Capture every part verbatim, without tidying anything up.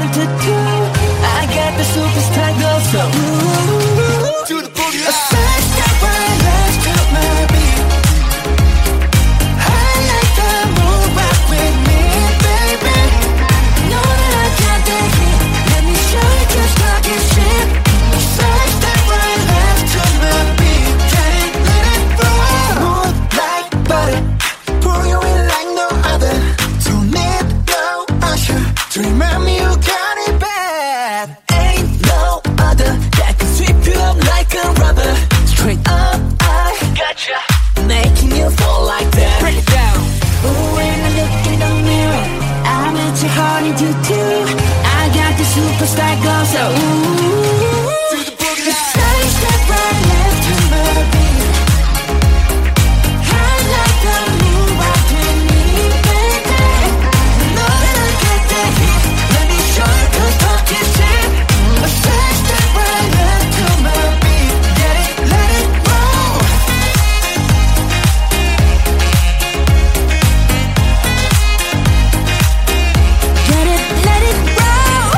to do. I got the superstar glow, so ooh, to the boogie. a side step right left to my beat. I like the move, rock with me, baby. Know that I got that heat. Let me show you just talking shit. A side step right left to my beat. Get it, let it roll. Move like butter, pour you in like no other. Don't need no usher to remind me you got it bad. Ain't no other that can sweep you up like a rubber. Straight up, I gotcha, making you fall like that. Break it down. Ooh, when I look in the mirror, I'm at your heart into two. I got the superstar glow, so ooh, To the boogie. side step right left to my beat. I like the move, rock with me, baby. Know that I got that heat. Let me show you 'cause talk is shit. A side step right left to my beat. Get it, let it roll. Get it, let it roll.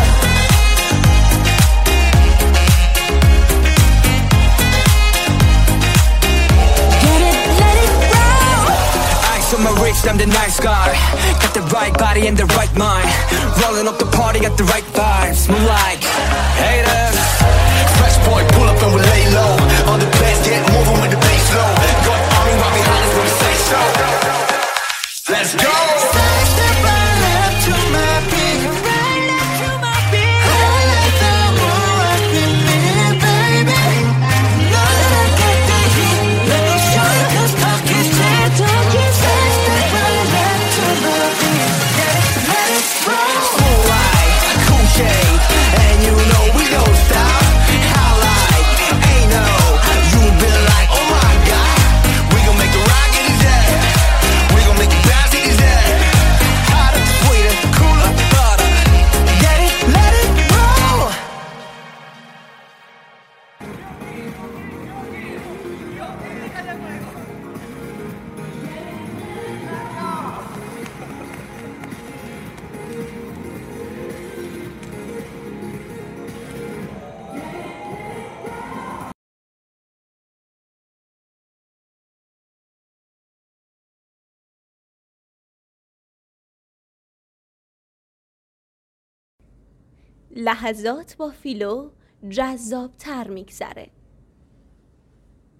Get it, let it roll. Ice on my wrist, I'm the nice guy. Got the right body and the right mind. Rolling up the party, got the right vibes. Move like haters. Fresh boy, pull up and we lay low. On the bass, get moving with the bass low. Got army right behind us when we say so. Let's go. Side step right left to my beat. Right left to my beat. I like the move, rock with me, baby. Know that I got that heat. Let me show you 'cause talk is shit. Talk is side step right left to my beat. Get it, let it roll. Cool light, cool shade, and you know we don't stop. How like, ain't no, you been like, oh my god. We gon' make the rock in his head. We gon' make it bounce in his head. Hotter, sweeter, cooler, butter. Get it, let it roll. لحظات با فیلو جذاب تر میگذره.